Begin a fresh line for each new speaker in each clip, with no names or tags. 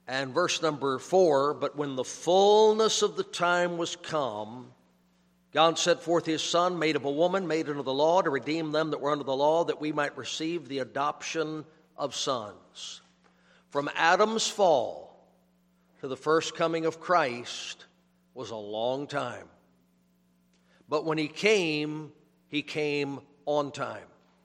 And verse number 4, but when the fullness of the time was come, God sent forth his Son, made of a woman, made under the law, to redeem them that were under the law, that we might receive the adoption of sons. From Adam's fall to the first coming of Christ was a long time. But when he came on time.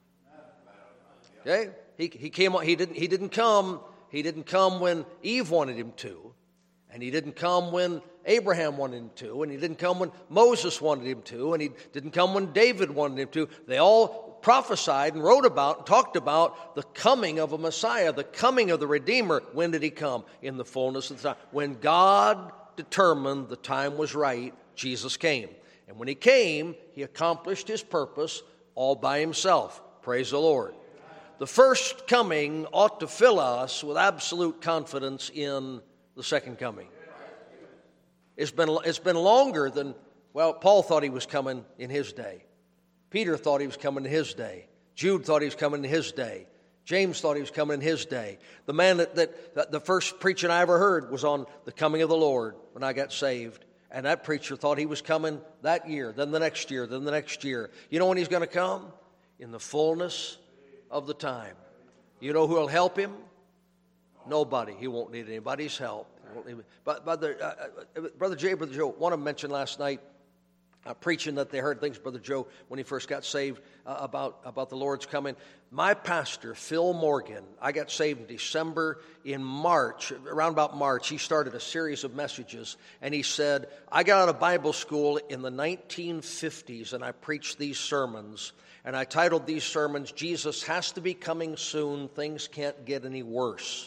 Okay? He didn't come when Eve wanted him to, and he didn't come when Abraham wanted him to, and he didn't come when Moses wanted him to, and he didn't come when David wanted him to. They all prophesied and wrote about and talked about the coming of a Messiah, the coming of the Redeemer. When did he come? In the fullness of the time. When God determined the time was right, Jesus came. And when he came, he accomplished his purpose all by himself. Praise the Lord. The first coming ought to fill us with absolute confidence in the second coming. It's been longer than, well, Paul thought he was coming in his day. Peter thought he was coming in his day. Jude thought he was coming in his day. James thought he was coming in his day. The man that the first preaching I ever heard was on the coming of the Lord when I got saved. And that preacher thought he was coming that year, then the next year, then the next year. You know when he's going to come? In the fullness of the time. You know who will help him? Nobody. He won't need anybody's help. But Brother Joe, one of them mentioned last night, preaching that they heard things, Brother Joe, when he first got saved, about the Lord's coming. My pastor, Phil Morgan, I got saved in December. In March, around about March, he started a series of messages, and he said, I got out of Bible school in the 1950s, and I preached these sermons, and I titled these sermons, Jesus Has to Be Coming Soon, Things Can't Get Any Worse.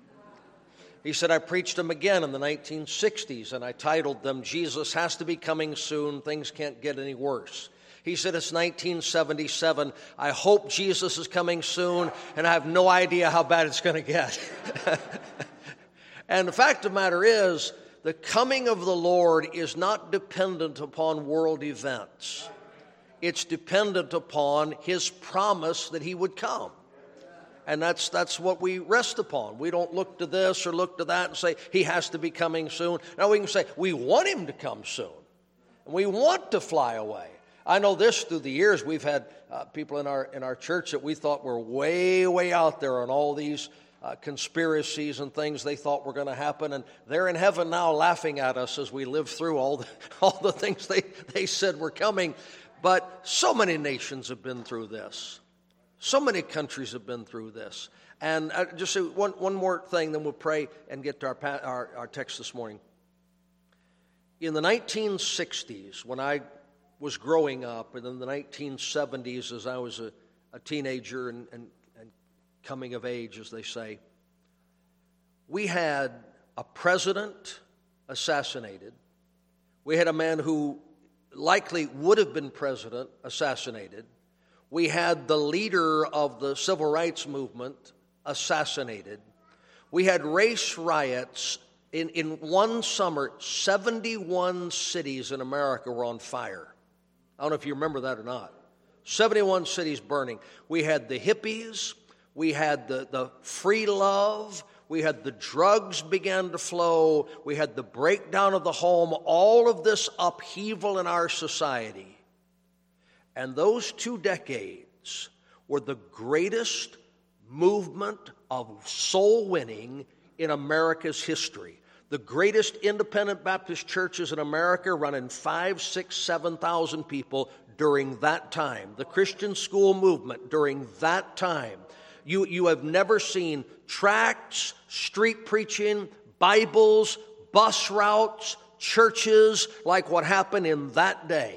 He said, I preached them again in the 1960s, and I titled them, Jesus Has to Be Coming Soon, Things Can't Get Any Worse. He said, it's 1977, I hope Jesus is coming soon, and I have no idea how bad it's going to get. And the fact of the matter is, the coming of the Lord is not dependent upon world events. It's dependent upon his promise that he would come. And that's what we rest upon. We don't look to this or look to that and say, he has to be coming soon. Now we can say, we want him to come soon. And we want to fly away. I know this through the years. We've had people in our church that we thought were way, way out there on all these conspiracies and things they thought were going to happen. And they're in heaven now laughing at us as we live through all the things they said were coming. But so many nations have been through this. So many countries have been through this. And just say one more thing, then we'll pray and get to our text this morning. In the 1960s, when I was growing up, and in the 1970s as I was a teenager and coming of age, as they say, we had a president assassinated. We had a man who likely would have been president assassinated. We had the leader of the civil rights movement assassinated. We had race riots. In one summer, 71 cities in America were on fire. I don't know if you remember that or not. 71 cities burning. We had the hippies. We had the free love. We had the drugs began to flow. We had the breakdown of the home. All of this upheaval in our society. And those 2 decades were the greatest movement of soul winning in America's history. The greatest independent Baptist churches in America running 5,000, 6,000, 7,000 people during that time. The Christian school movement during that time. You have never seen tracts, street preaching, Bibles, bus routes, churches like what happened in that day.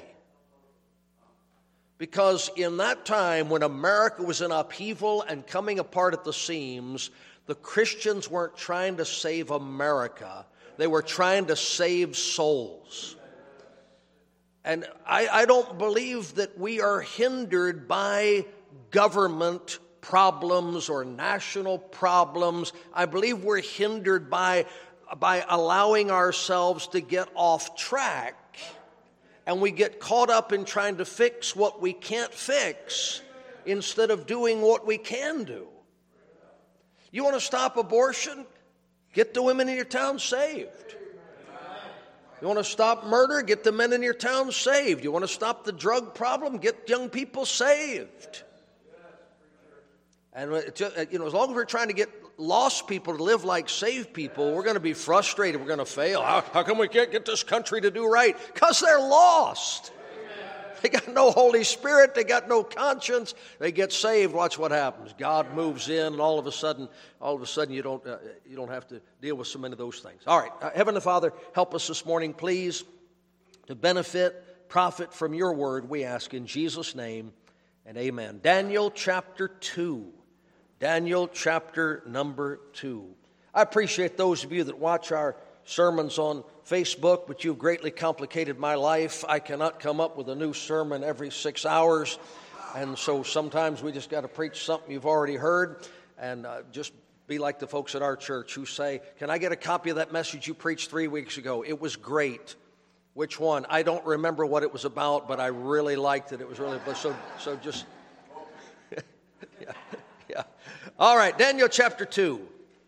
Because in that time, when America was in upheaval and coming apart at the seams, the Christians weren't trying to save America. They were trying to save souls. And I don't believe that we are hindered by government problems or national problems. I believe we're hindered by allowing ourselves to get off track. And we get caught up in trying to fix what we can't fix instead of doing what we can do. You want to stop abortion? Get the women in your town saved. You want to stop murder? Get the men in your town saved. You want to stop the drug problem? Get young people saved. And as long as we're trying to get lost people to live like saved people, we're going to be frustrated. We're going to fail. How come we can't get this country to do right? Because they're lost. They got no Holy Spirit. They got no conscience. They get saved. Watch what happens. God moves in, and all of a sudden, you don't have to deal with so many of those things. All right, Heavenly Father, help us this morning, please, to benefit, profit from your word. We ask in Jesus' name, and amen. Daniel chapter 2. Daniel chapter number 2. I appreciate those of you that watch our sermons on Facebook, but you've greatly complicated my life. I cannot come up with a new sermon every 6 hours, and so sometimes we just got to preach something you've already heard, and just be like the folks at our church who say, can I get a copy of that message you preached 3 weeks ago? It was great. Which one? I don't remember what it was about, but I really liked it. It was really, so just, yeah. All right, Daniel chapter 2.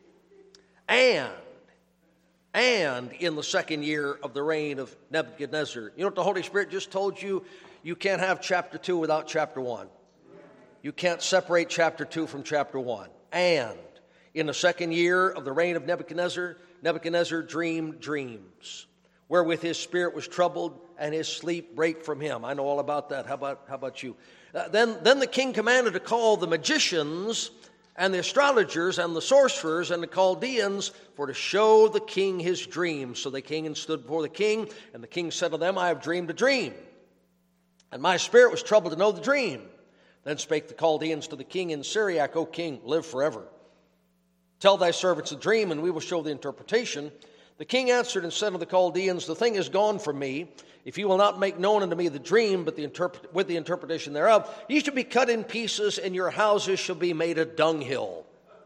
And in the second year of the reign of Nebuchadnezzar. You know what the Holy Spirit just told you? You can't have chapter 2 without chapter 1. You can't separate chapter 2 from chapter 1. And in the second year of the reign of Nebuchadnezzar, Nebuchadnezzar dreamed dreams, wherewith his spirit was troubled, and his sleep brake from him. I know all about that. How about you? Then the king commanded to call the magicians and the astrologers and the sorcerers and the Chaldeans for to show the king his dreams. So they came and stood before the king, and the king said to them, I have dreamed a dream, and my spirit was troubled to know the dream. Then spake the Chaldeans to the king in Syriac, O king, live forever. Tell thy servants the dream, and we will show the interpretation. The king answered and said to the Chaldeans, the thing is gone from me. If you will not make known unto me the dream, but with the interpretation thereof, ye shall be cut in pieces, and your houses shall be made a dunghill.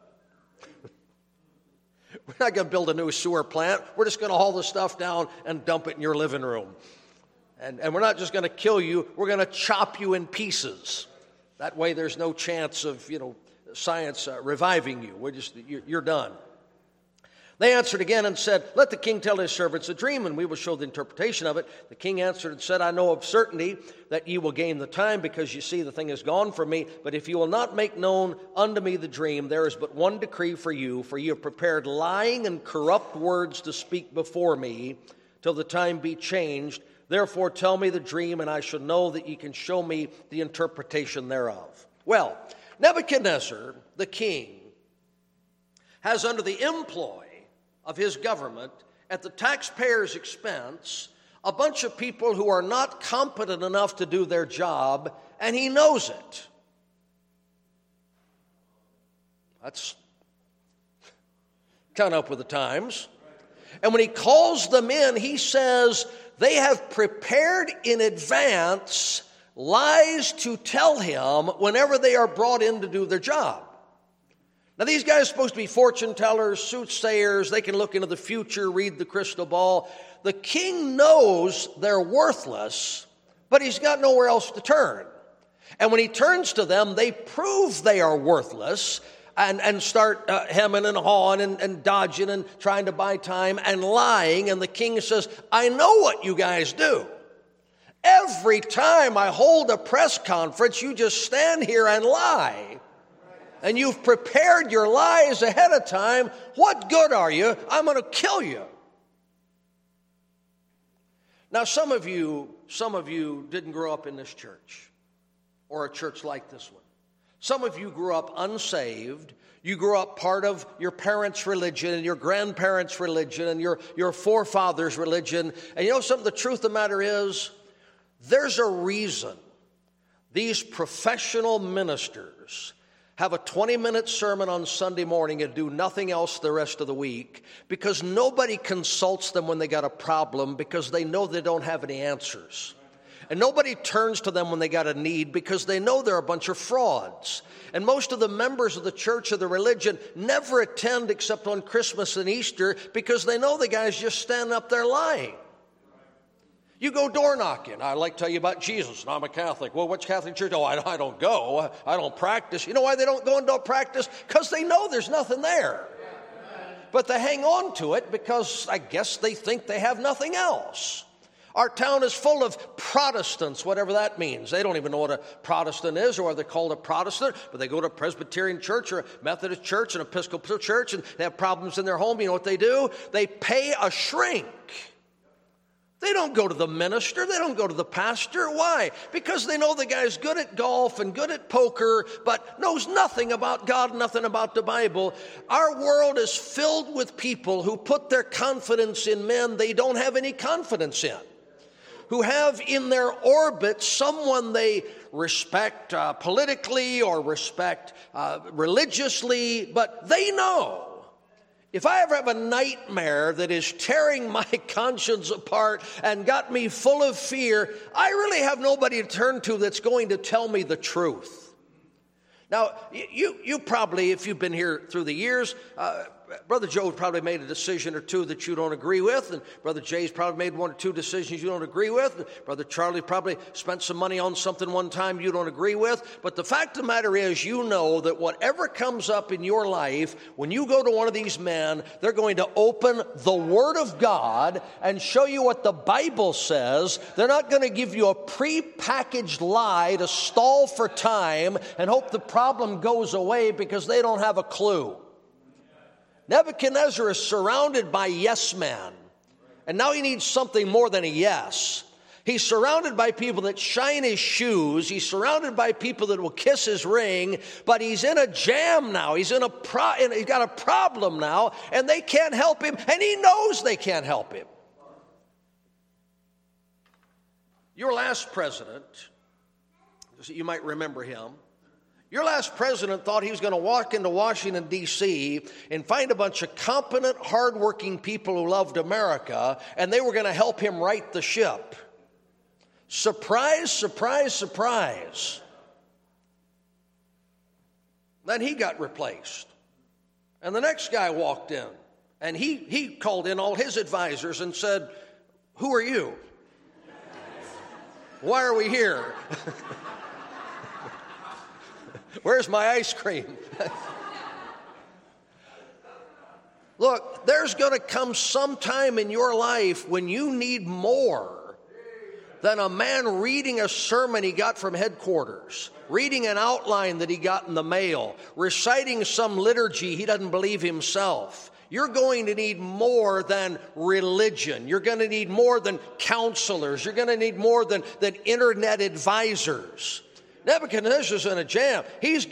We're not going to build a new sewer plant. We're just going to haul the stuff down and dump it in your living room. And we're not just going to kill you. We're going to chop you in pieces. That way there's no chance of, science reviving you. You're done. They answered again and said, let the king tell his servants a dream, and we will show the interpretation of it. The king answered and said, I know of certainty that ye will gain the time, because you see the thing is gone from me. But if you will not make known unto me the dream, there is but one decree for you have prepared lying and corrupt words to speak before me, till the time be changed. Therefore tell me the dream, and I shall know that ye can show me the interpretation thereof. Well, Nebuchadnezzar, the king, has under the employ of his government, at the taxpayer's expense, a bunch of people who are not competent enough to do their job, and he knows it. That's kind of up with the times. And when he calls them in, he says they have prepared in advance lies to tell him whenever they are brought in to do their job. Now, these guys are supposed to be fortune tellers, soothsayers. They can look into the future, read the crystal ball. The king knows they're worthless, but he's got nowhere else to turn. And when he turns to them, they prove they are worthless and start hemming and hawing and dodging and trying to buy time and lying. And the king says, I know what you guys do. Every time I hold a press conference, you just stand here and lie. And you've prepared your lies ahead of time. What good are you? I'm going to kill you. Now, some of you didn't grow up in this church or a church like this one. Some of you grew up unsaved. You grew up part of your parents' religion and your grandparents' religion and your forefathers' religion. And you know something? The truth of the matter is, there's a reason these professional ministers have a 20-minute sermon on Sunday morning and do nothing else the rest of the week, because nobody consults them when they got a problem, because they know they don't have any answers. And nobody turns to them when they got a need, because they know they're a bunch of frauds. And most of the members of the church or the religion never attend except on Christmas and Easter, because they know the guy's just standing up there lying. You go door knocking. I like to tell you about Jesus, and I'm a Catholic. Well, which Catholic church? Oh, I don't go. I don't practice. You know why they don't go and don't practice? Because they know there's nothing there. but they hang on to it because I guess they think they have nothing else. Our town is full of Protestants, whatever that means. They don't even know what a Protestant is or whether they're called a Protestant, but they go to a Presbyterian church or a Methodist church, an Episcopal church, and they have problems in their home. You know what they do? They pay a shrink. They don't go to the minister. They don't go to the pastor. Why? Because they know the guy's good at golf and good at poker, but knows nothing about God, nothing about the Bible. Our world is filled with people who put their confidence in men they don't have any confidence in, who have in their orbit someone they respect politically or respect religiously, but they know, if I ever have a nightmare that is tearing my conscience apart and got me full of fear, I really have nobody to turn to that's going to tell me the truth. Now, you probably, if you've been here through the years, Brother Joe probably made a decision or two that you don't agree with, and Brother Jay's probably made one or two decisions you don't agree with, and Brother Charlie probably spent some money on something one time you don't agree with. But the fact of the matter is, you know that whatever comes up in your life, when you go to one of these men, they're going to open the Word of God and show you what the Bible says. They're not going to give you a prepackaged lie to stall for time and hope the problem goes away because they don't have a clue. Nebuchadnezzar is surrounded by yes men, and now he needs something more than a yes. He's surrounded by people that shine his shoes. He's surrounded by people that will kiss his ring, but he's in a jam now. He's got a problem now, and they can't help him, and he knows they can't help him. Your last president, you might remember him, your last president thought he was going to walk into Washington, D.C. and find a bunch of competent, hardworking people who loved America, and they were going to help him right the ship. Surprise, surprise, surprise. Then he got replaced. And the next guy walked in, and he called in all his advisors and said, "Who are you? Why are we here? Where's my ice cream?" Look, there's going to come some time in your life when you need more than a man reading a sermon he got from headquarters, reading an outline that he got in the mail, reciting some liturgy he doesn't believe himself. You're going to need more than religion. You're going to need more than counselors. You're going to need more than internet advisors. Nebuchadnezzar's in a jam. He's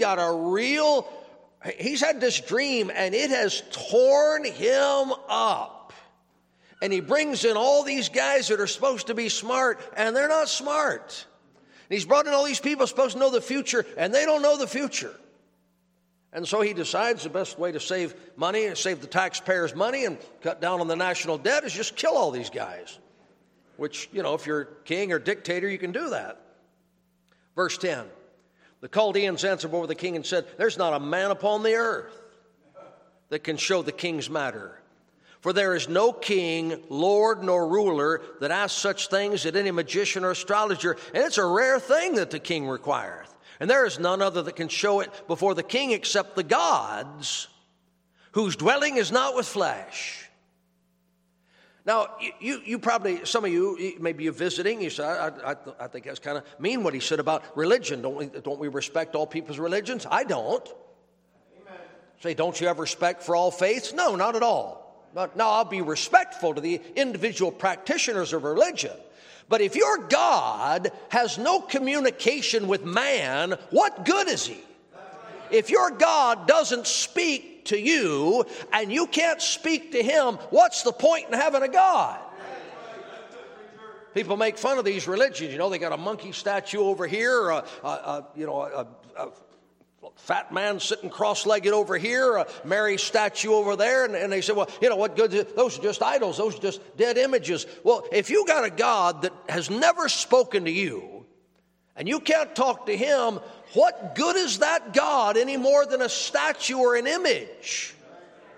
had this dream, and it has torn him up. And he brings in all these guys that are supposed to be smart, and they're not smart. And he's brought in all these people supposed to know the future, and they don't know the future. And so he decides the best way to save money and save the taxpayers' money and cut down on the national debt is just kill all these guys. Which, if you're king or dictator, you can do that. Verse 10, the Chaldeans answered before the king and said, "There's not a man upon the earth that can show the king's matter. For there is no king, lord, nor ruler that asks such things at any magician or astrologer, and it's a rare thing that the king requireth. And there is none other that can show it before the king except the gods, whose dwelling is not with flesh." Now, you probably, some of you, maybe you're visiting, you say, I think that's kind of mean what he said about religion. Don't we respect all people's religions? I don't. Amen. Say, don't you have respect for all faiths? No, not at all. Now, I'll be respectful to the individual practitioners of religion. But if your God has no communication with man, what good is he? If your God doesn't speak to you and you can't speak to him, what's the point in having a God? People make fun of these religions. They got a monkey statue over here, a fat man sitting cross-legged over here, a Mary statue over there, and they say, well, what good is it? Those are just idols. Those are just dead images. Well, if you got a God that has never spoken to you and you can't talk to him, what good is that God any more than a statue or an image?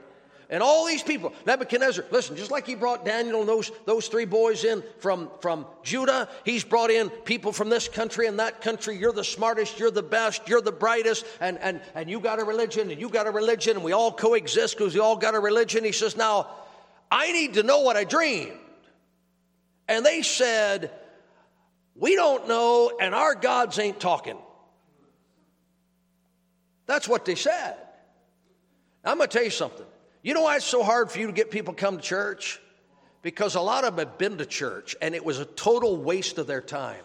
And all these people, Nebuchadnezzar, listen, just like he brought Daniel and those three boys in from Judah, he's brought in people from this country and that country. You're the smartest, you're the best, you're the brightest, and you got a religion, and you got a religion, and we all coexist because we all got a religion. He says, now, I need to know what I dreamed. And they said, we don't know, and our gods ain't talking. That's what they said. I'm going to tell you something. You know why it's so hard for you to get people to come to church? Because a lot of them have been to church, and it was a total waste of their time.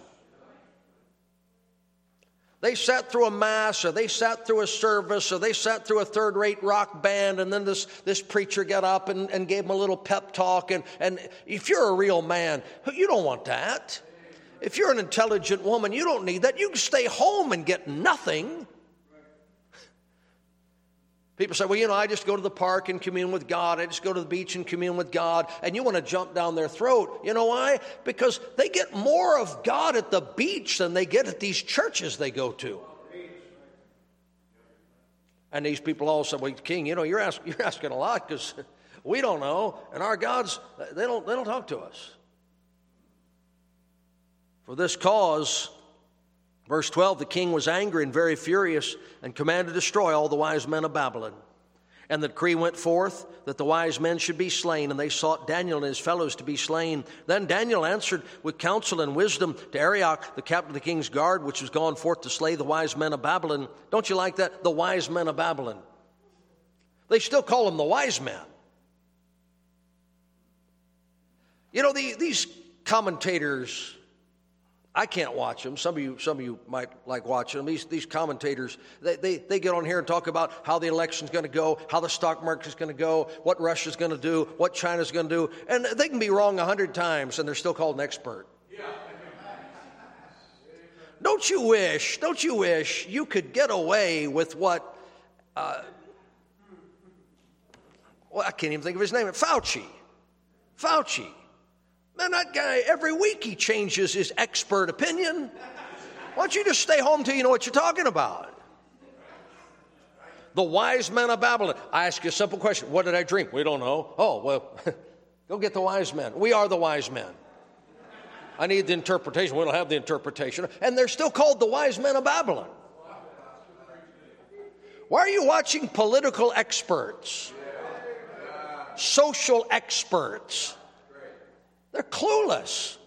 They sat through a mass, or they sat through a service, or they sat through a third-rate rock band, and then this preacher got up and gave them a little pep talk. And if you're a real man, you don't want that. If you're an intelligent woman, you don't need that. You can stay home and get nothing. People say, well, I just go to the park and commune with God. I just go to the beach and commune with God. And you want to jump down their throat. You know why? Because they get more of God at the beach than they get at these churches they go to. And these people all say, well, King, you're asking a lot because we don't know. And our gods, they don't talk to us. For this cause, verse 12, the king was angry and very furious and commanded to destroy all the wise men of Babylon. And the decree went forth that the wise men should be slain, and they sought Daniel and his fellows to be slain. Then Daniel answered with counsel and wisdom to Arioch, the captain of the king's guard, which was gone forth to slay the wise men of Babylon. Don't you like that? The wise men of Babylon. They still call them the wise men. These commentators, I can't watch them. Some of you might like watching them. These commentators, they get on here and talk about how the election's going to go, how the stock market's going to go, what Russia's going to do, what China's going to do. And they can be wrong 100 times, and they're still called an expert. Yeah. Don't you wish you could get away with what, I can't even think of his name, Fauci. Man, that guy, every week he changes his expert opinion. Why don't you just stay home till you know what you're talking about? The wise men of Babylon. I ask you a simple question. What did I dream? We don't know. Oh, well, go get the wise men. We are the wise men. I need the interpretation. We don't have the interpretation. And they're still called the wise men of Babylon. Why are you watching political experts? Social experts? They're clueless.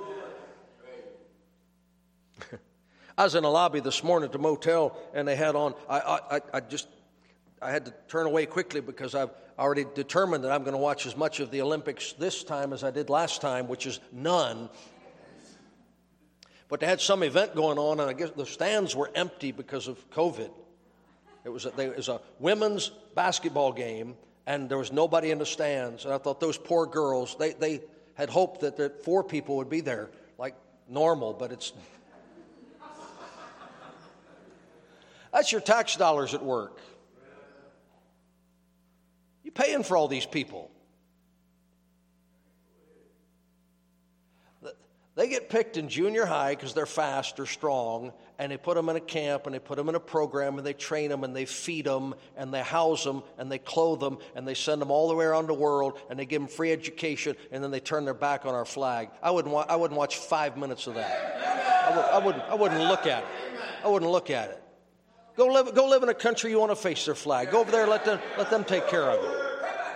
I was in a lobby this morning at the motel, and they had on, I had to turn away quickly because I've already determined that I'm going to watch as much of the Olympics this time as I did last time, which is none. But they had some event going on, and I guess the stands were empty because of COVID. It was a women's basketball game, and there was nobody in the stands. And I thought those poor girls, they had hoped that 4 people would be there, like normal, but it's... That's your tax dollars at work. You're paying for all these people. They get picked in junior high because they're fast or strong, and they put them in a camp, and they put them in a program, and they train them, and they feed them, and they house them, and they clothe them, and they send them all the way around the world, and they give them free education, and then they turn their back on our flag. I wouldn't watch 5 minutes of that. I wouldn't look at it. I wouldn't look at it. Go live in a country you want to face their flag. Go over there, let them take care of it.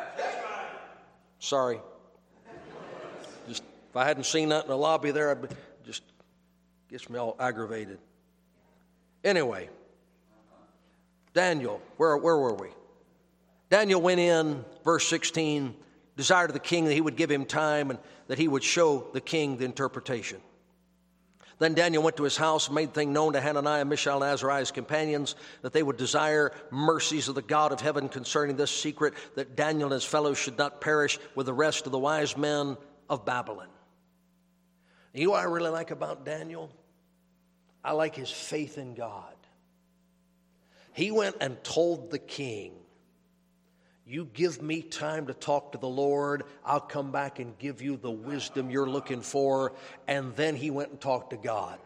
Sorry. Just if I hadn't seen that in the lobby there, I'd just gets me all aggravated. Anyway, Daniel, where were we? Daniel went in, verse 16, desired of the king that he would give him time and that he would show the king the interpretation. Then Daniel went to his house and made the thing known to Hananiah, Mishael, and Azariah, his companions, that they would desire mercies of the God of heaven concerning this secret, that Daniel and his fellows should not perish with the rest of the wise men of Babylon. You know what I really like about Daniel? I like his faith in God. He went and told the king, you give me time to talk to the Lord, I'll come back and give you the wisdom you're looking for. And then he went and talked to God.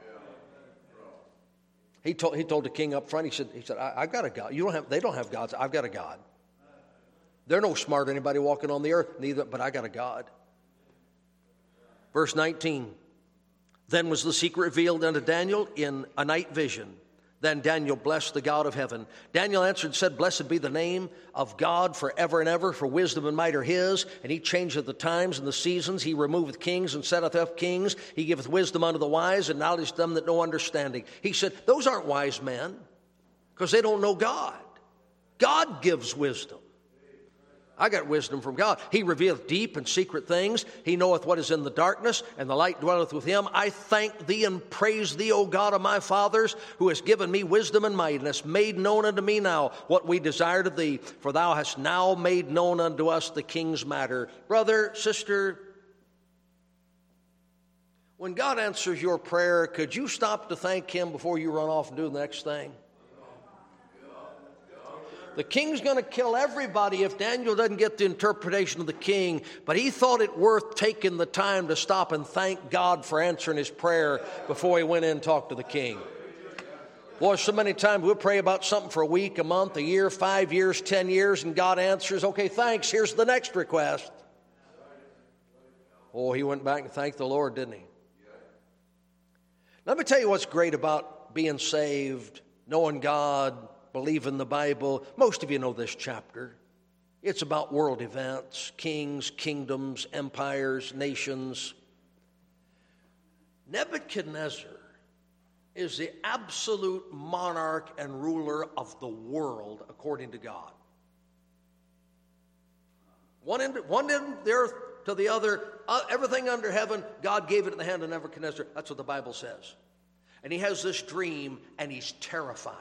He told the king up front, he said, I've got a God. They don't have gods, I've got a God. They're no smarter than anybody walking on the earth, neither, but I got a God. Verse 19. Then was the secret revealed unto Daniel in a night vision. Then Daniel blessed the God of heaven. Daniel answered and said, Blessed be the name of God forever and ever, for wisdom and might are his. And he changeth the times and the seasons. He removeth kings and setteth up kings. He giveth wisdom unto the wise and knowledge to them that know understanding. He said, those aren't wise men, because they don't know God. God gives wisdom. I got wisdom from God. He revealeth deep and secret things. He knoweth what is in the darkness, and the light dwelleth with him. I thank thee and praise thee, O God of my fathers, who hast given me wisdom and might, and hast made known unto me now what we desired of thee. For thou hast now made known unto us the king's matter. Brother, sister, when God answers your prayer, could you stop to thank him before you run off and do the next thing? The king's going to kill everybody if Daniel doesn't get the interpretation of the king, but he thought it worth taking the time to stop and thank God for answering his prayer before he went in and talked to the king. Boy, so many times we'll pray about something for a week, a month, a year, 5 years, 10 years, and God answers, okay, thanks, here's the next request. Oh, he went back and thanked the Lord, didn't he? Let me tell you what's great about being saved, knowing God, believe in the Bible. Most of you know this chapter. It's about world events, kings, kingdoms, empires, nations. Nebuchadnezzar is the absolute monarch and ruler of the world according to God. One end of the earth to the other, everything under heaven, God gave it in the hand of Nebuchadnezzar. That's what the Bible says. And he has this dream, and he's terrified.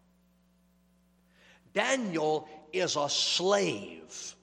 Daniel is a slave.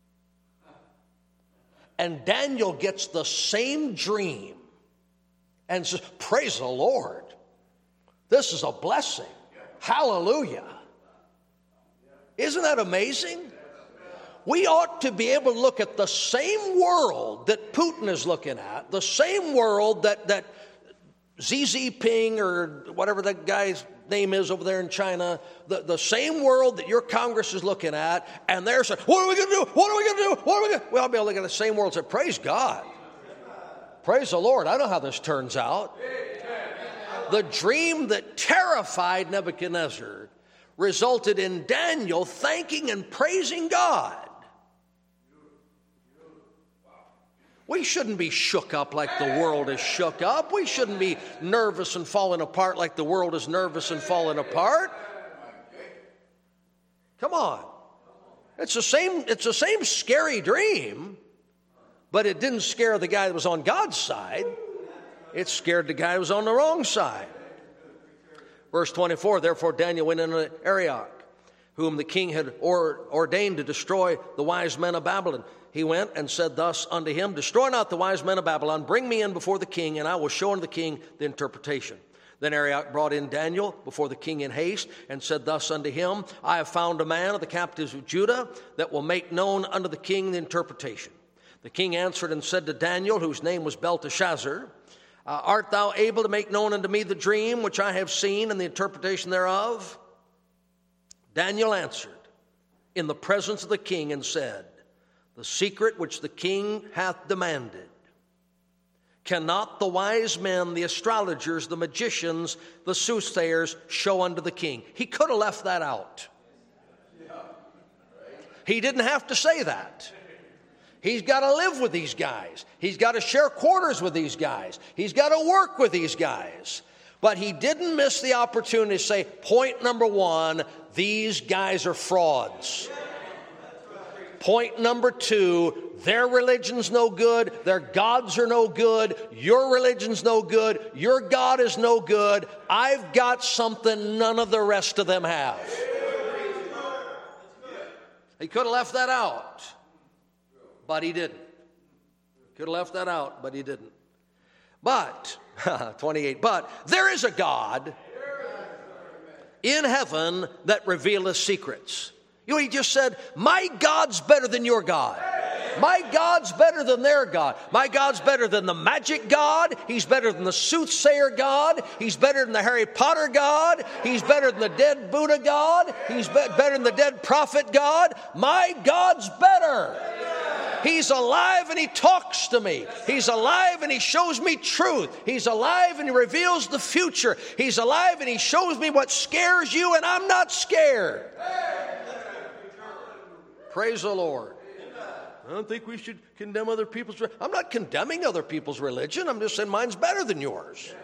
And Daniel gets the same dream and says, praise the Lord. This is a blessing. Hallelujah. Isn't that amazing? We ought to be able to look at the same world that Putin is looking at, the same world that Xi Jinping or whatever that guy's name is over there in China, the same world that your Congress is looking at, and they're saying, what are we going to do? What are we going to do? What are we going to do? We'll be able to look at the same world and say, praise God. Praise the Lord. I know how this turns out. The dream that terrified Nebuchadnezzar resulted in Daniel thanking and praising God. We shouldn't be shook up like the world is shook up. We shouldn't be nervous and falling apart like the world is nervous and falling apart. Come on. It's the same scary dream, but it didn't scare the guy that was on God's side. It scared the guy who was on the wrong side. Verse 24, therefore Daniel went into Arioch, whom the king had ordained to destroy the wise men of Babylon. He went and said thus unto him, destroy not the wise men of Babylon, bring me in before the king, and I will show unto the king the interpretation. Then Arioch brought in Daniel before the king in haste, and said thus unto him, I have found a man of the captives of Judah that will make known unto the king the interpretation. The king answered and said to Daniel, whose name was Belteshazzar, art thou able to make known unto me the dream which I have seen and the interpretation thereof? Daniel answered in the presence of the king and said, the secret which the king hath demanded, cannot the wise men, the astrologers, the magicians, the soothsayers show unto the king? He could have left that out. He didn't have to say that. He's got to live with these guys. He's got to share quarters with these guys. He's got to work with these guys. But he didn't miss the opportunity to say, point number one, these guys are frauds. Point number two, their religion's no good, their gods are no good, your religion's no good, your God is no good. I've got something none of the rest of them have. He could have left that out, but he didn't. Could have left that out, but he didn't. But, 28, but there is a God in heaven that revealeth secrets. You know, he just said, my God's better than your God. My God's better than their God. My God's better than the magic God. He's better than the soothsayer God. He's better than the Harry Potter God. He's better than the dead Buddha God. He's better than the dead prophet God. My God's better. He's alive and He talks to me. He's alive and He shows me truth. He's alive and He reveals the future. He's alive and He shows me what scares you, and I'm not scared. Praise the Lord. I don't think we should condemn other people's religion. I'm not condemning other people's religion. I'm just saying mine's better than yours.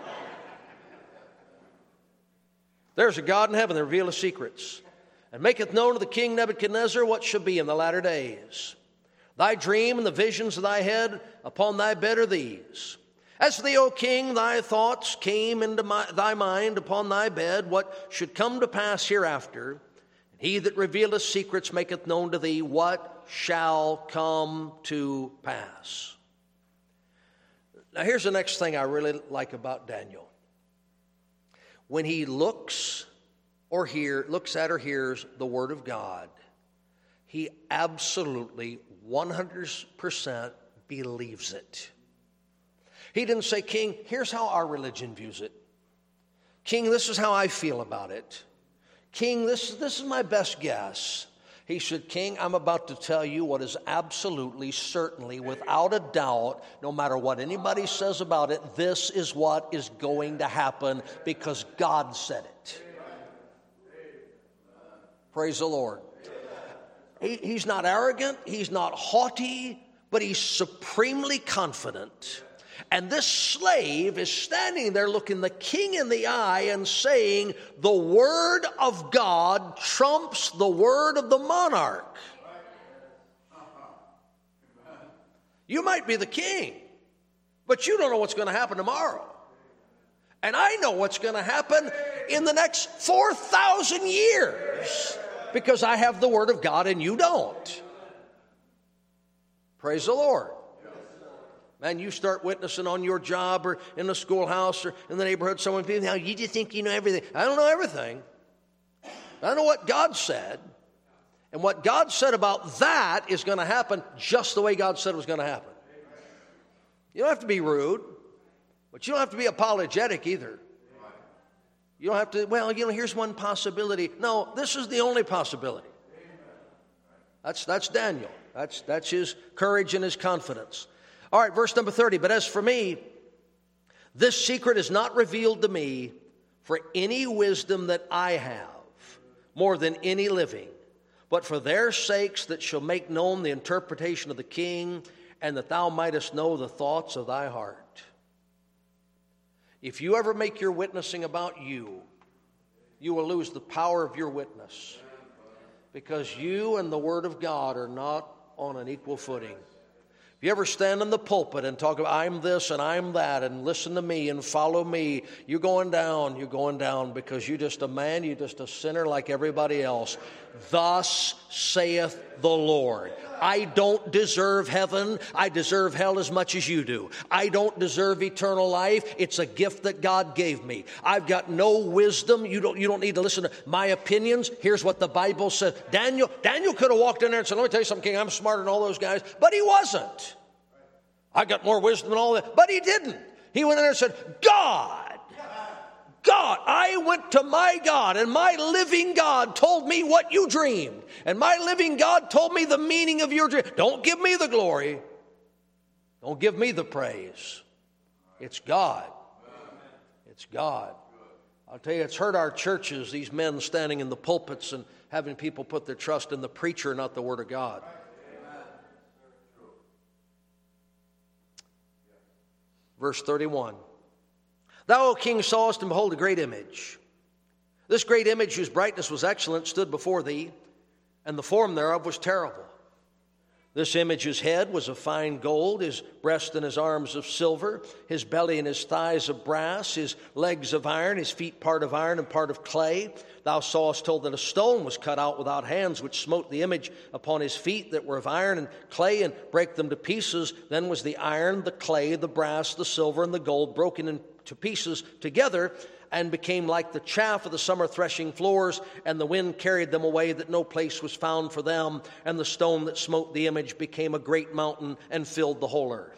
There's a God in heaven that revealeth secrets, and maketh known to the king Nebuchadnezzar what shall be in the latter days. Thy dream and the visions of thy head upon thy bed are these. As for thee, O king, thy thoughts came into thy mind upon thy bed, what should come to pass hereafter. And he that revealeth secrets maketh known to thee what shall come to pass. Now here's the next thing I really like about Daniel. When he looks at or hears the word of God, he absolutely 100% believes it. He didn't say, King, here's how our religion views it. King, this is how I feel about it. King, this is my best guess. He said, King, I'm about to tell you what is absolutely, certainly, without a doubt, no matter what anybody says about it, this is what is going to happen because God said it. Praise the Lord. He's not arrogant, he's not haughty, but he's supremely confident. And this slave is standing there looking the king in the eye and saying, the word of God trumps the word of the monarch. You might be the king, but you don't know what's going to happen tomorrow. And I know what's going to happen in the next 4,000 years. Because I have the word of God and you don't. Praise the Lord. Man, you start witnessing on your job or in the schoolhouse or in the neighborhood, someone people, now you just think you know everything. I don't know everything. I know what God said. And what God said about that is going to happen just the way God said it was going to happen. You don't have to be rude, but you don't have to be apologetic either. You don't have to, well, here's one possibility. No, this is the only possibility. That's Daniel. That's his courage and his confidence. All right, verse number 30. But as for me, this secret is not revealed to me for any wisdom that I have, more than any living, but for their sakes that shall make known the interpretation of the king, and that thou mightest know the thoughts of thy heart. If you ever make your witnessing about you, you will lose the power of your witness because you and the Word of God are not on an equal footing. If you ever stand in the pulpit and talk about I'm this and I'm that and listen to me and follow me, you're going down because you're just a man, you're just a sinner like everybody else. Thus saith the Lord. I don't deserve heaven. I deserve hell as much as you do. I don't deserve eternal life. It's a gift that God gave me. I've got no wisdom. You don't need to listen to my opinions. Here's what the Bible says. Daniel could have walked in there and said, let me tell you something, King, I'm smarter than all those guys. But he wasn't. I got more wisdom than all that. But he didn't. He went in there and said, God, I went to my God, and my living God told me what you dreamed. And my living God told me the meaning of your dream. Don't give me the glory. Don't give me the praise. It's God. It's God. I'll tell you, it's hurt our churches, these men standing in the pulpits and having people put their trust in the preacher, not the Word of God. Verse 31. Thou, O king, sawest and behold a great image. This great image, whose brightness was excellent, stood before thee, and the form thereof was terrible. This image's head was of fine gold, his breast and his arms of silver, his belly and his thighs of brass, his legs of iron, his feet part of iron and part of clay. Thou sawest till that a stone was cut out without hands, which smote the image upon his feet that were of iron and clay, and brake them to pieces. Then was the iron, the clay, the brass, the silver, and the gold broken into pieces together, and became like the chaff of the summer threshing floors, and the wind carried them away, that no place was found for them, and the stone that smote the image became a great mountain and filled the whole earth.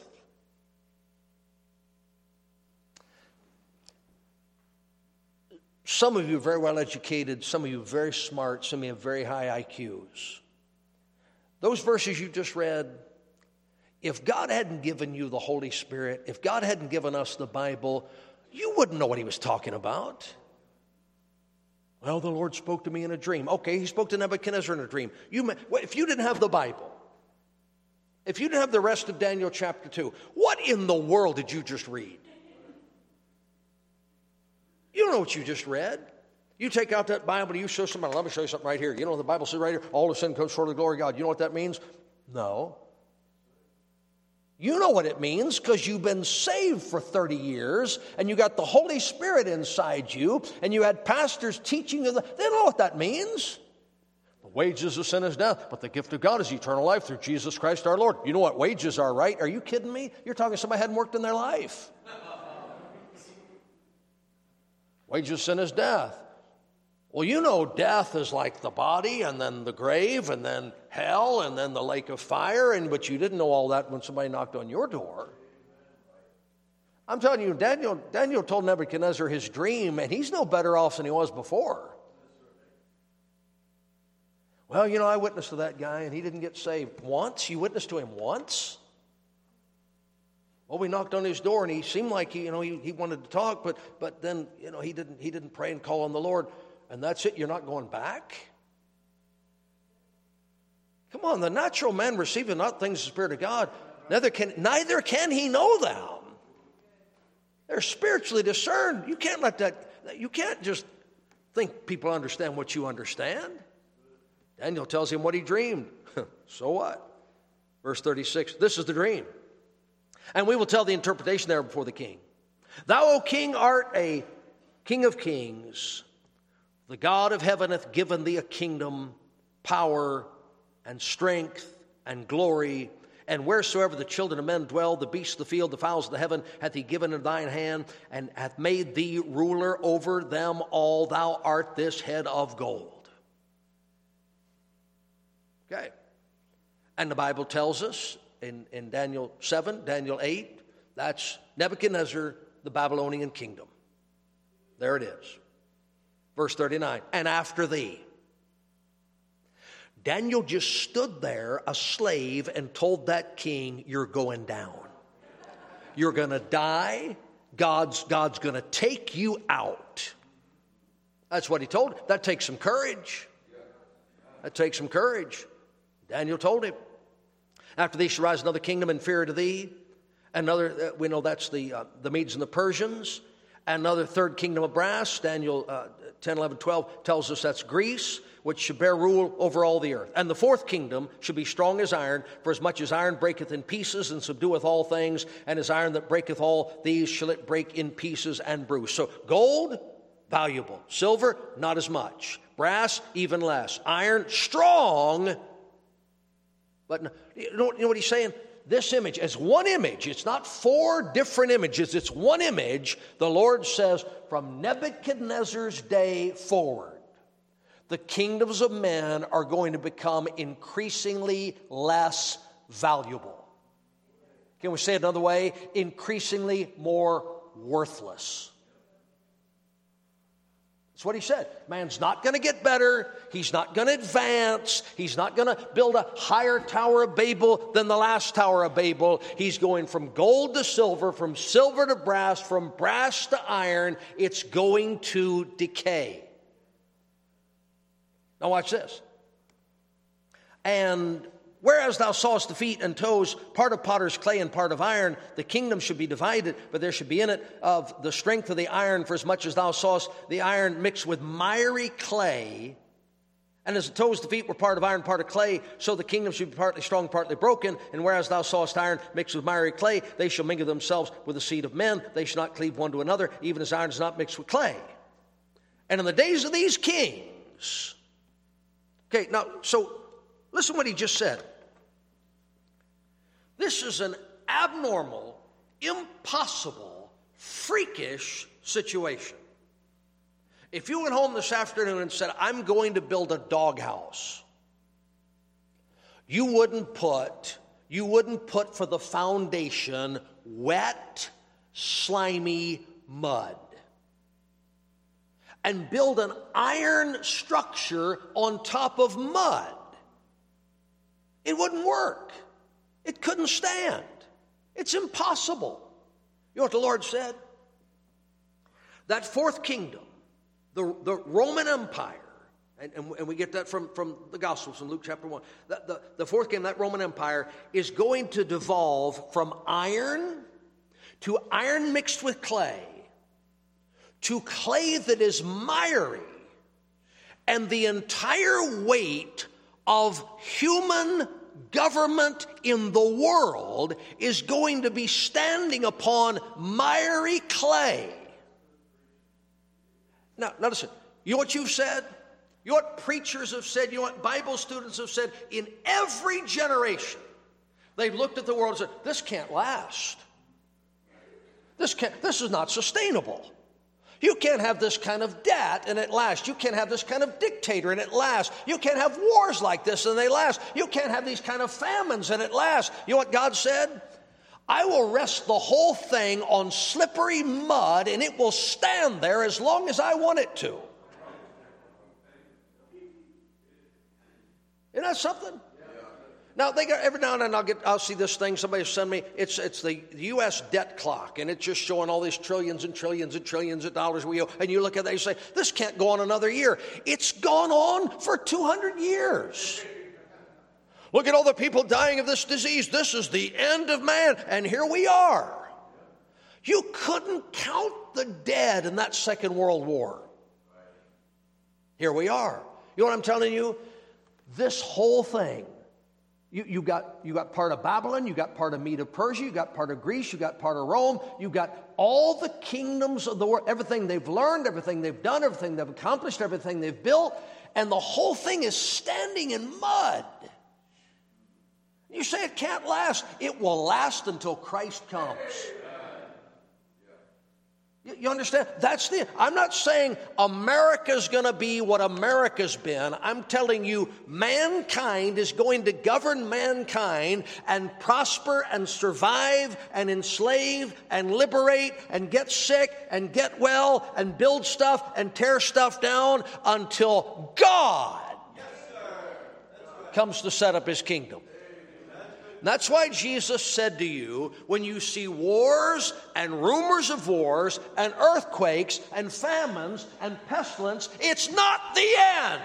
Some of you are very well educated, some of you are very smart, some of you have very high IQs. Those verses you just read, if God hadn't given you the Holy Spirit, if God hadn't given us the Bible, you wouldn't know what he was talking about. Well, the Lord spoke to me in a dream. Okay, he spoke to Nebuchadnezzar in a dream. If you didn't have the Bible, if you didn't have the rest of Daniel chapter 2, what in the world did you just read? You don't know what you just read. You take out that Bible and you show somebody, let me show you something right here. You know what the Bible says right here? All of sin comes short of the glory of God. You know what that means? No. You know what it means because you've been saved for 30 years and you got the Holy Spirit inside you and you had pastors teaching you. They don't know what that means. The wages of sin is death, but the gift of God is eternal life through Jesus Christ our Lord. You know what wages are, right? Are you kidding me? You're talking to somebody who hadn't worked in their life. Wages of sin is death. Well, you know death is like the body and then the grave and then hell and then the lake of fire, but you didn't know all that when somebody knocked on your door. I'm telling you, Daniel told Nebuchadnezzar his dream, and he's no better off than he was before. Well, you know, I witnessed to that guy, and he didn't get saved once. You witnessed to him once? Well, we knocked on his door, and he seemed like he wanted to talk, but then he didn't pray and call on the Lord, and that's it. You're not going back. Come on, the natural man receiveth not things of the Spirit of God, neither can he know them. They're spiritually discerned. You can't let that. You can't just think people understand what you understand. Daniel tells him what he dreamed. So what? Verse 36. This is the dream. And we will tell the interpretation there before the king. Thou, O king, art a king of kings. The God of heaven hath given thee a kingdom, power, and strength, and glory. And wheresoever the children of men dwell, the beasts of the field, the fowls of the heaven, hath he given into thine hand, and hath made thee ruler over them all. Thou art this head of gold. Okay. And the Bible tells us in Daniel 7, Daniel 8, that's Nebuchadnezzar, the Babylonian kingdom. There it is. Verse 39, and after thee. Daniel just stood there, a slave, and told that king, you're going down. You're going to die. God's going to take you out. That's what he told him. That takes some courage. That takes some courage. Daniel told him. After thee shall rise another kingdom inferior to thee. Another, we know that's the Medes and the Persians. And another third kingdom of brass. Daniel 10, 11, 12 tells us that's Greece, which should bear rule over all the earth. And the fourth kingdom should be strong as iron, for as much as iron breaketh in pieces and subdueth all things, and as iron that breaketh all these shall it break in pieces and bruise. So gold, valuable. Silver, not as much. Brass, even less. Iron, strong. But you know what he's saying? This image, as one image, it's not four different images, it's one image. The Lord says, from Nebuchadnezzar's day forward, the kingdoms of men are going to become increasingly less valuable. Can we say it another way? Increasingly more worthless. That's what he said. Man's not going to get better. He's not going to advance. He's not going to build a higher Tower of Babel than the last Tower of Babel. He's going from gold to silver, from silver to brass, from brass to iron. It's going to decay. Now watch this. And whereas thou sawest the feet and toes, part of potter's clay and part of iron, the kingdom should be divided, but there should be in it of the strength of the iron, for as much as thou sawest the iron mixed with miry clay. And as the toes, the feet were part of iron, part of clay, so the kingdom should be partly strong, partly broken. And whereas thou sawest iron mixed with miry clay, they shall mingle themselves with the seed of men. They shall not cleave one to another, even as iron is not mixed with clay. And in the days of these kings... Okay, now, so listen what he just said. This is an abnormal, impossible, freakish situation. If you went home this afternoon and said, I'm going to build a doghouse, you wouldn't put for the foundation wet, slimy mud and build an iron structure on top of mud. It wouldn't work. It couldn't stand. It's impossible. You know what the Lord said? That fourth kingdom, the Roman Empire, and we get that from the Gospels in Luke chapter 1. The fourth kingdom, that Roman Empire, is going to devolve from iron to iron mixed with clay to clay that is miry, and the entire weight of human government in the world is going to be standing upon miry clay. Now listen, you know what you've said? You know what preachers have said? You know what Bible students have said? In every generation, they've looked at the world and said, this can't last. This is not sustainable. You can't have this kind of debt and it lasts. You can't have this kind of dictator and it lasts. You can't have wars like this and they last. You can't have these kind of famines and it lasts. You know what God said? I will rest the whole thing on slippery mud and it will stand there as long as I want it to. Isn't that something? Now, every now and then I'll see this thing, somebody send me, it's the U.S. debt clock, and it's just showing all these trillions and trillions and trillions of dollars we owe, and you look at that and you say, this can't go on another year. It's gone on for 200 years. Look at all the people dying of this disease. This is the end of man, and here we are. You couldn't count the dead in that Second World War. Here we are. You know what I'm telling you? This whole thing, you got part of Babylon, you got part of Medo-Persia, you got part of Greece, you got part of Rome, you got all the kingdoms of the world, everything they've learned, everything they've done, everything they've accomplished, everything they've built, and the whole thing is standing in mud. You say it can't last. It will last until Christ comes. You understand? I'm not saying America's going to be what America's been. I'm telling you, mankind is going to govern mankind and prosper and survive and enslave and liberate and get sick and get well and build stuff and tear stuff down until God comes to set up his kingdom. That's why Jesus said to you, when you see wars and rumors of wars and earthquakes and famines and pestilence, it's not the end.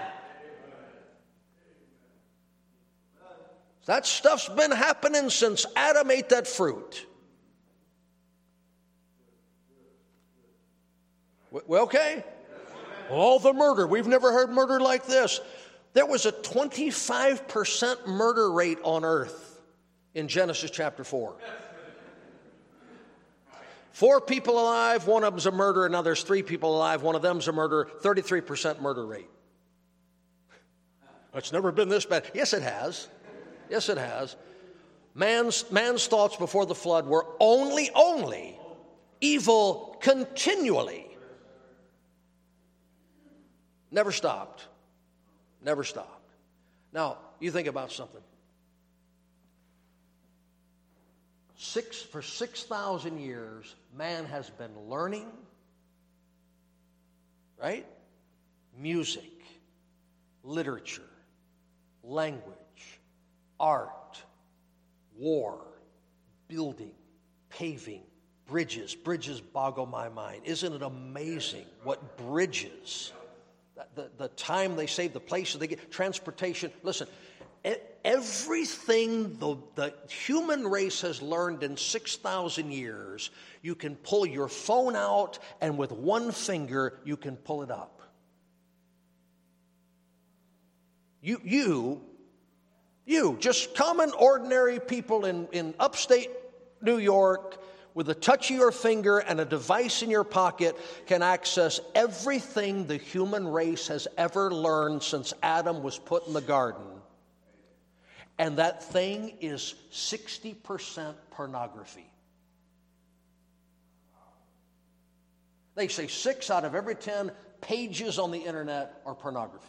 That stuff's been happening since Adam ate that fruit. We okay? All the murder. We've never heard murder like this. There was a 25% murder rate on earth in Genesis chapter 4. 4 people alive, one of them's a murderer, and now there's 3 people alive, one of them's a murderer, 33% murder rate. It's never been this bad. Yes, it has. Yes, it has. Man's thoughts before the flood were only evil continually. Never stopped. Never stopped. Now, you think about something. For 6,000 years, man has been learning, right? Music, literature, language, art, war, building, paving, bridges. Bridges boggle my mind. Isn't it amazing what bridges, the time they save, the places they get, transportation. Listen, everything the human race has learned in 6,000 years, you can pull your phone out and with one finger you can pull it up. You, just common ordinary people in upstate New York with a touch of your finger and a device in your pocket can access everything the human race has ever learned since Adam was put in the garden. And that thing is 60% pornography. They say 6 out of every 10 pages on the internet are pornography.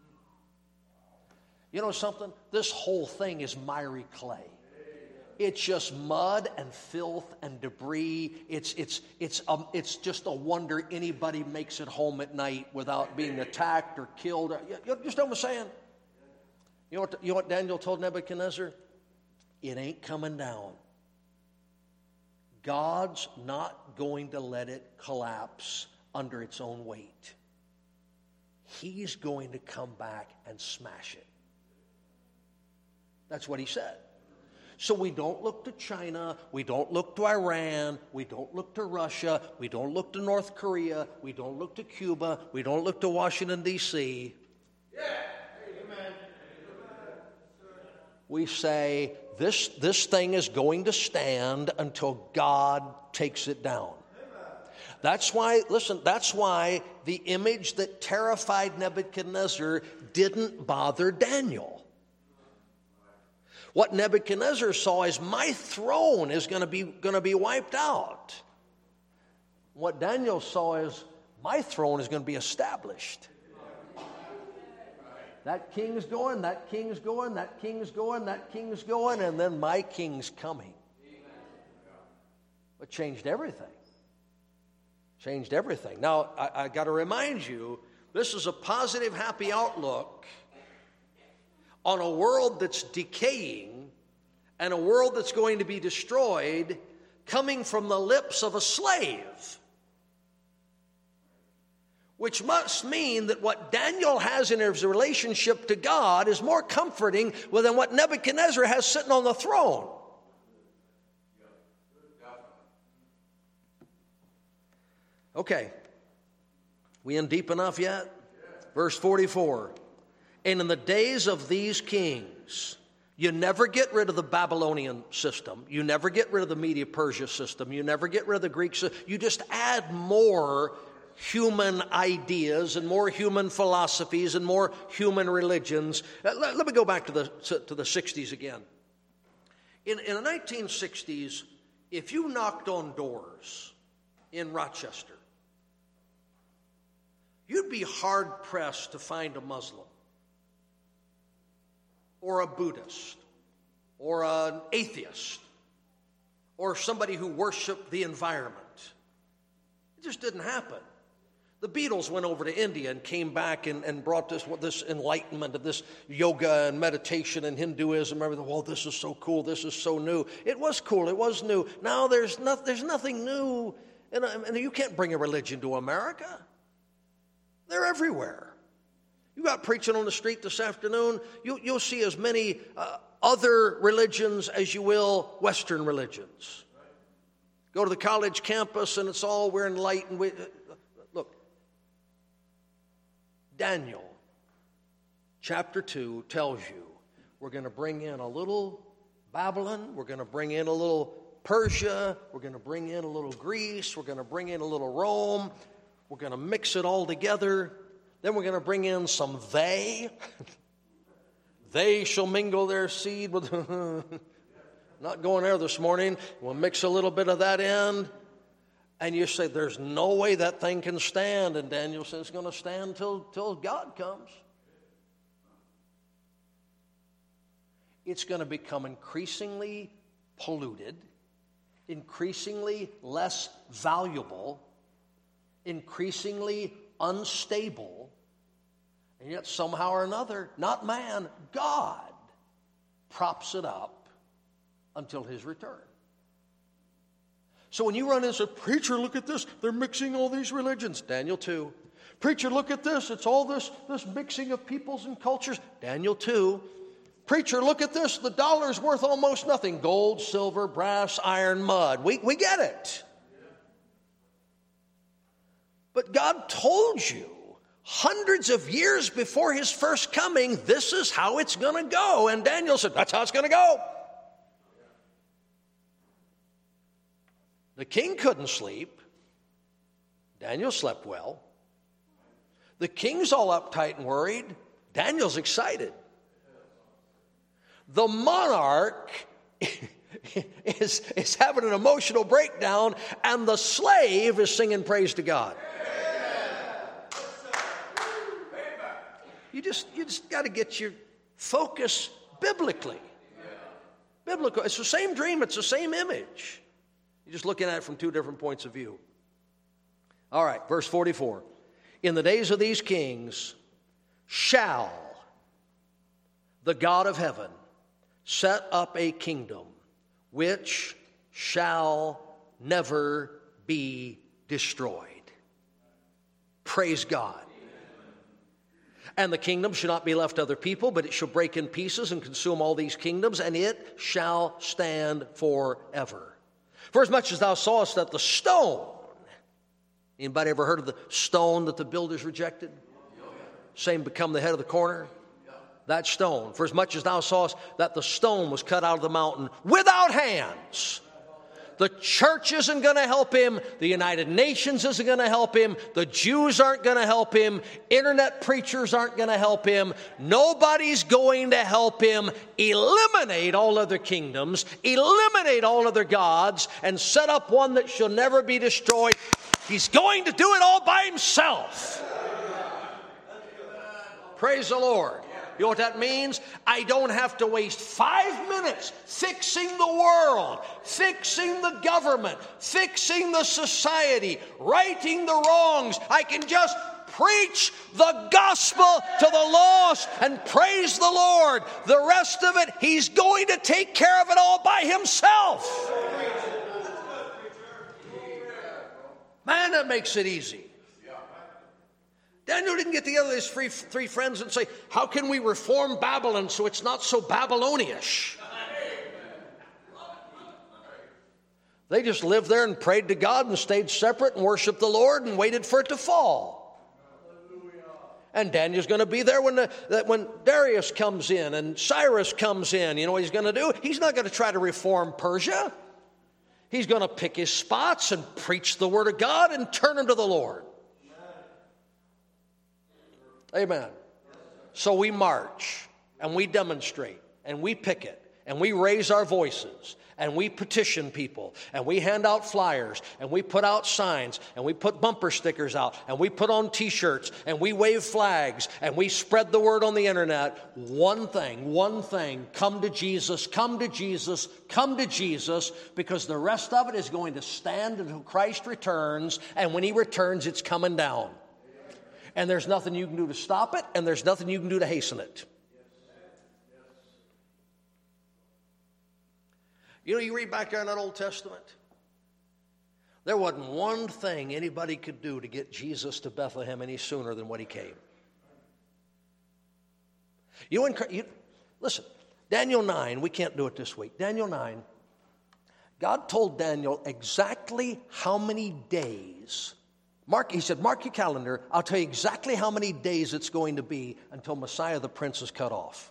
You know something? This whole thing is miry clay. It's just mud and filth and debris. It's just a wonder anybody makes it home at night without being attacked or killed. You understand what I'm saying? You know what Daniel told Nebuchadnezzar? It ain't coming down. God's not going to let it collapse under its own weight. He's going to come back and smash it. That's what he said. So we don't look to China, we don't look to Iran, we don't look to Russia, we don't look to North Korea, we don't look to Cuba, we don't look to Washington, D.C. Yeah. Amen. We say, this thing is going to stand until God takes it down. That's why the image that terrified Nebuchadnezzar didn't bother Daniel. What Nebuchadnezzar saw is, my throne is going to be wiped out. What Daniel saw is, my throne is going to be established. That king's going, that king's going, that king's going, that king's going, and then my king's coming. It changed everything. Changed everything. Now, I got to remind you, this is a positive, happy outlook on a world that's decaying and a world that's going to be destroyed, coming from the lips of a slave. Which must mean that what Daniel has in his relationship to God is more comforting than what Nebuchadnezzar has sitting on the throne. Okay. We in deep enough yet? Verse 44. And in the days of these kings, you never get rid of the Babylonian system. You never get rid of the Media-Persia system. You never get rid of the Greek system. You just add more human ideas and more human philosophies and more human religions. Let me go back to the 60s again. In the 1960s, if you knocked on doors in Rochester, you'd be hard-pressed to find a Muslim or a Buddhist or an atheist or somebody who worshiped the environment. It just didn't happen. The Beatles went over to India and came back and brought this enlightenment of this yoga and meditation and Hinduism. Everything. Well, this is so cool. This is so new. It was cool. It was new. Now there's nothing new. And you can't bring a religion to America. They're everywhere. You got preaching on the street this afternoon, you'll see as many other religions as you will Western religions. Go to the college campus and it's all, we're enlightened. Look, Daniel chapter 2 tells you we're going to bring in a little Babylon, we're going to bring in a little Persia, we're going to bring in a little Greece, we're going to bring in a little Rome, we're going to mix it all together. Then we're going to bring in some they. They shall mingle their seed with... Not going there this morning. We'll mix a little bit of that in. And you say, there's no way that thing can stand. And Daniel says it's going to stand till God comes. It's going to become increasingly polluted, increasingly less valuable, increasingly unstable, and yet somehow or another, not man, God props it up until his return. So when you run in and say, preacher, look at this, they're mixing all these religions. Daniel 2. Preacher, look at this, it's all this mixing of peoples and cultures. Daniel 2. Preacher, look at this, the dollar's worth almost nothing. Gold, silver, brass, iron, mud. We get it. But God told you hundreds of years before his first coming, this is how it's going to go. And Daniel said, that's how it's going to go. The king couldn't sleep. Daniel slept well. The king's all uptight and worried. Daniel's excited. The monarch is having an emotional breakdown, and the slave is singing praise to God. You just got to get your focus biblically. Biblical. It's the same dream. It's the same image. You're just looking at it from two different points of view. All right, verse 44. In the days of these kings shall the God of heaven set up a kingdom which shall never be destroyed. Praise God. And the kingdom shall not be left to other people, but it shall break in pieces and consume all these kingdoms, and it shall stand forever. For as much as thou sawest that the stone, anybody ever heard of the stone that the builders rejected? Same become the head of the corner? That stone. For as much as thou sawest that the stone was cut out of the mountain without hands. The church isn't going to help him. The United Nations isn't going to help him. The Jews aren't going to help him. Internet preachers aren't going to help him. Nobody's going to help him eliminate all other kingdoms, eliminate all other gods, and set up one that shall never be destroyed. He's going to do it all by himself. Praise the Lord. You know what that means? I don't have to waste 5 minutes fixing the world, fixing the government, fixing the society, righting the wrongs. I can just preach the gospel to the lost and praise the Lord. The rest of it, he's going to take care of it all by himself. Man, that makes it easy. Daniel didn't get together with his three friends and say, how can we reform Babylon so it's not so Babylonish? They just lived there and prayed to God and stayed separate and worshiped the Lord and waited for it to fall. And Daniel's going to be there when Darius comes in and Cyrus comes in. You know what he's going to do? He's not going to try to reform Persia. He's going to pick his spots and preach the word of God and turn them to the Lord. Amen. So we march, and we demonstrate, and we picket, and we raise our voices, and we petition people, and we hand out flyers, and we put out signs, and we put bumper stickers out, and we put on T-shirts, and we wave flags, and we spread the word on the internet. One thing, come to Jesus, come to Jesus, come to Jesus, because the rest of it is going to stand until Christ returns, and when he returns, it's coming down. And there's nothing you can do to stop it, and there's nothing you can do to hasten it. You know, you read back there in that Old Testament, there wasn't one thing anybody could do to get Jesus to Bethlehem any sooner than when he came. Listen, Daniel 9, we can't do it this week. Daniel 9, God told Daniel exactly how many days. He said, mark your calendar. I'll tell you exactly how many days it's going to be until Messiah the Prince is cut off.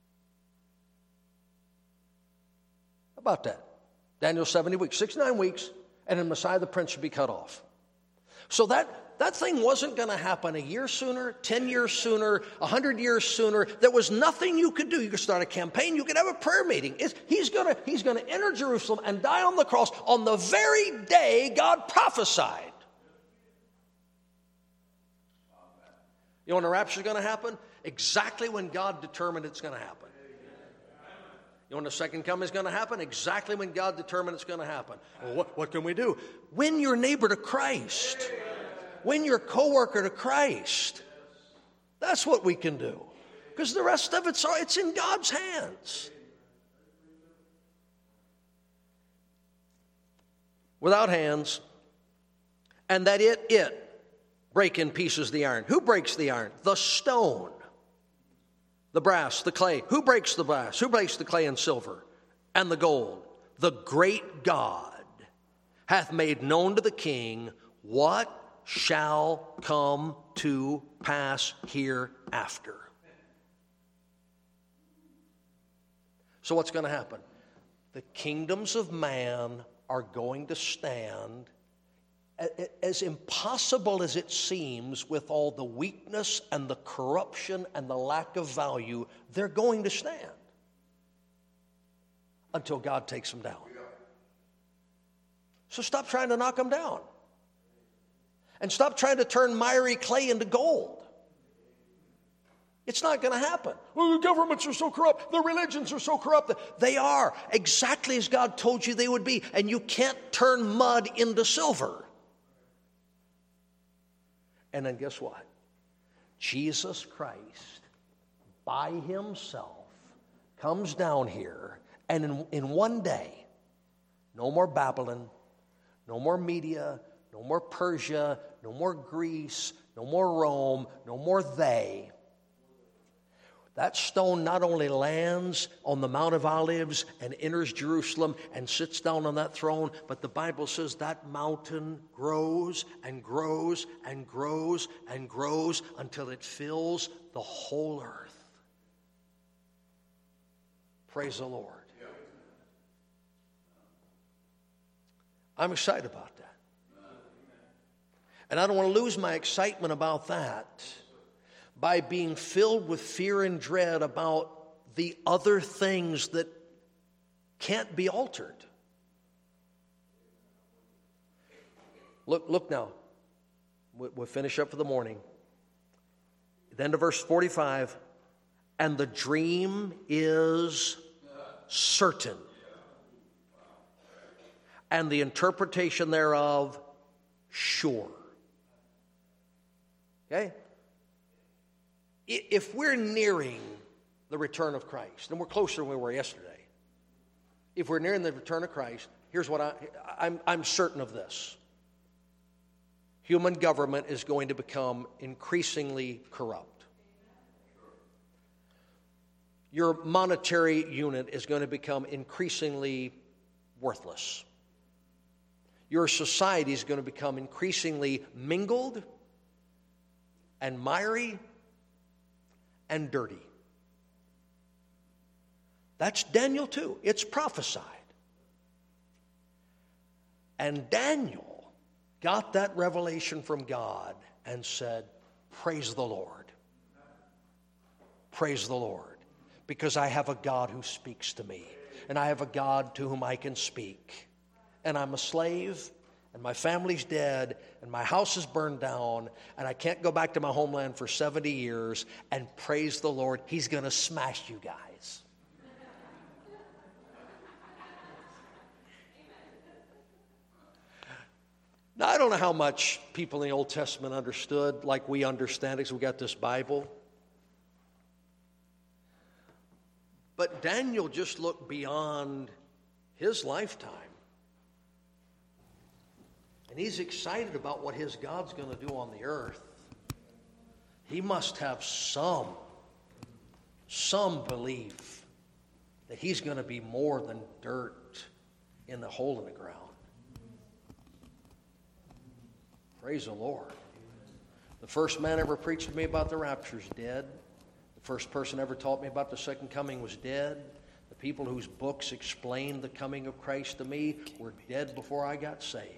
How about that? Daniel 70 weeks, 69 weeks, and then Messiah the Prince should be cut off. So that thing wasn't going to happen a year sooner, 10 years sooner, 100 years sooner. There was nothing you could do. You could start a campaign. You could have a prayer meeting. He's going to enter Jerusalem and die on the cross on the very day God prophesied. You know when the rapture is going to happen? Exactly when God determined it's going to happen. You know when the second coming is going to happen? Exactly when God determined it's going to happen. Well, what can we do? Win your neighbor to Christ. Win your coworker to Christ. That's what we can do. Because the rest of it's in God's hands. Without hands. And that it break in pieces the iron. Who breaks the iron? The stone. The brass, the clay. Who breaks the brass? Who breaks the clay and silver? And the gold. The great God hath made known to the king what shall come to pass hereafter. So what's going to happen? The kingdoms of man are going to stand. As impossible as it seems, with all the weakness and the corruption and the lack of value, they're going to stand until God takes them down. So stop trying to knock them down. And stop trying to turn miry clay into gold. It's not going to happen. Well, the governments are so corrupt. The religions are so corrupt. They are exactly as God told you they would be. And you can't turn mud into silver. And then guess what? Jesus Christ, by himself, comes down here. And in one day, no more Babylon, no more Media, no more Persia, no more Greece, no more Rome, no more they. That stone not only lands on the Mount of Olives and enters Jerusalem and sits down on that throne, but the Bible says that mountain grows and grows and grows and grows until it fills the whole earth. Praise the Lord. I'm excited about that. And I don't want to lose my excitement about that by being filled with fear and dread about the other things that can't be altered. Look now. We'll finish up for the morning. Then to verse 45. And the dream is certain, and the interpretation thereof sure. Okay? If we're nearing the return of Christ, and we're closer than we were yesterday, if we're nearing the return of Christ, here's what I'm certain of this. Human government is going to become increasingly corrupt. Your monetary unit is going to become increasingly worthless. Your society is going to become increasingly mingled and miry and dirty. That's Daniel 2. It's prophesied. And Daniel got that revelation from God and said, praise the Lord. Praise the Lord. Because I have a God who speaks to me. And I have a God to whom I can speak. And I'm a slave. And my family's dead, and my house is burned down, and I can't go back to my homeland for 70 years, and praise the Lord, he's going to smash you guys. Now, I don't know how much people in the Old Testament understood like we understand it, because we got this Bible. But Daniel just looked beyond his lifetime. And he's excited about what his God's going to do on the earth. He must have some belief that he's going to be more than dirt in the hole in the ground. Praise the Lord. The first man ever preached to me about the rapture is dead. The first person ever taught me about the second coming was dead. The people whose books explained the coming of Christ to me were dead before I got saved.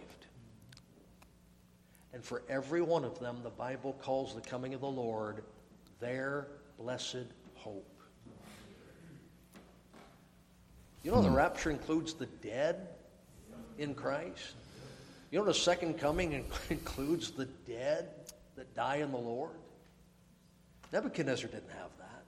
And for every one of them, the Bible calls the coming of the Lord their blessed hope. You know the rapture includes the dead in Christ? You know the second coming includes the dead that die in the Lord? Nebuchadnezzar didn't have that.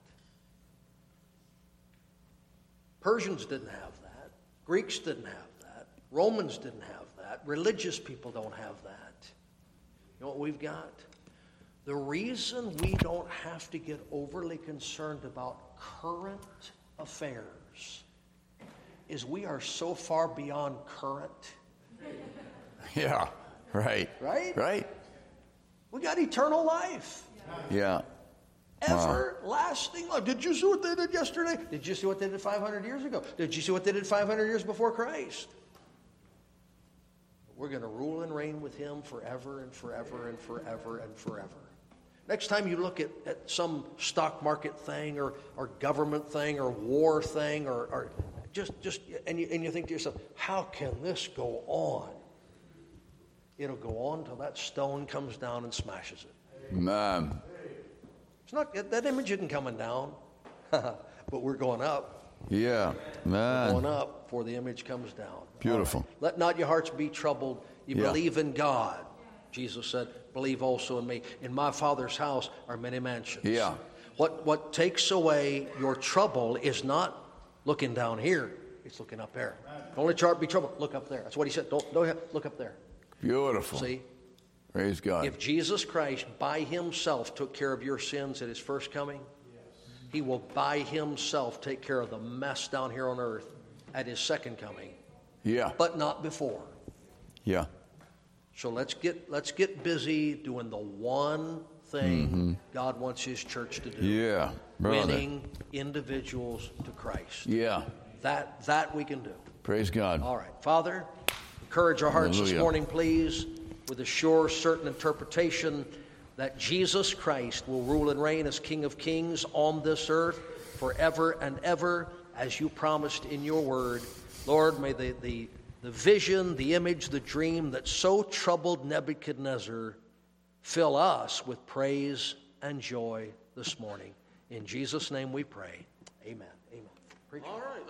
Persians didn't have that. Greeks didn't have that. Romans didn't have that. Religious people don't have that. You know what we've got? The reason we don't have to get overly concerned about current affairs is we are so far beyond current.
Yeah, right.
Right?
Right.
We got eternal life.
Yeah.
Everlasting life. Did you see what they did yesterday? Did you see what they did 500 years ago? Did you see what they did 500 years before Christ? We're going to rule and reign with him forever and forever and forever and forever. Next time you look at some stock market thing or government thing or war thing or and you think to yourself, how can this go on? It'll go on till that stone comes down and smashes it.
Amen.
It's not that image isn't coming down, but we're going up.
Yeah, man.
Going up before the image comes down.
Beautiful.
All right. Let not your hearts be troubled. You
Yeah.
believe in God. Jesus said, believe also in me. In my Father's house are many mansions.
Yeah.
What takes away your trouble is not looking down here. It's looking up there. Don't let your heart be troubled. Look up there. That's what he said. Don't look up there.
Beautiful.
See?
Praise God.
If Jesus Christ by himself took care of your sins at his first coming, he will by himself take care of the mess down here on earth at his second coming,
Yeah.
but not before.
Yeah.
So let's get busy doing the one thing God wants his church to do.
Yeah. Brother.
Winning individuals to Christ.
Yeah.
That we can do.
Praise God.
All right. Father, encourage our hearts this
Hallelujah.
morning, please, with a sure, certain interpretation that Jesus Christ will rule and reign as King of Kings on this earth forever and ever, as you promised in your word. Lord, may the vision, the image, the dream that so troubled Nebuchadnezzar fill us with praise and joy this morning. In Jesus' name we pray. Amen. Amen. Preacher.
All right.